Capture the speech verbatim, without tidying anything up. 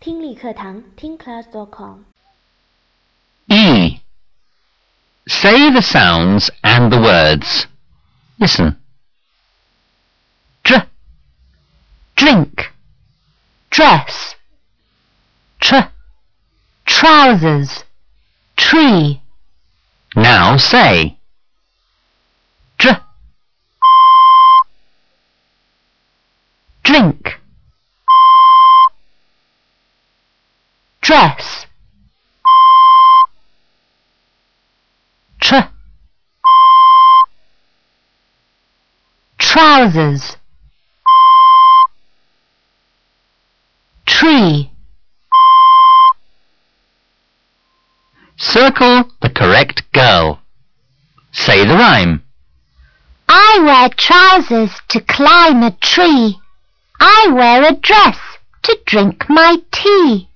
听力课堂听 class dot com。 E. Say the sounds and the words. Listen. Dr, drink, dress. Tr, trousers, tree. Now say. Dr, drink, dress. Tr, trousers, tree. Circle the correct girl. Say the rhyme. I wear trousers to climb a tree. I wear a dress to drink my tea.